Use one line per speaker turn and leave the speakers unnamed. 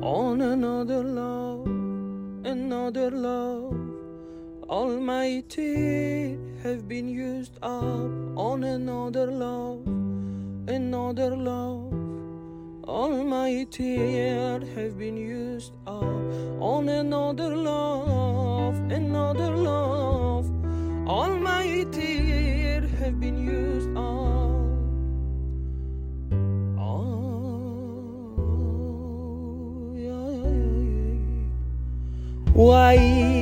on another love, another love. All my tears have been used up on another love, another love. All my tears have been used up on another love, another love. All my tears have been used up. Oh, yeah, yeah, yeah. Why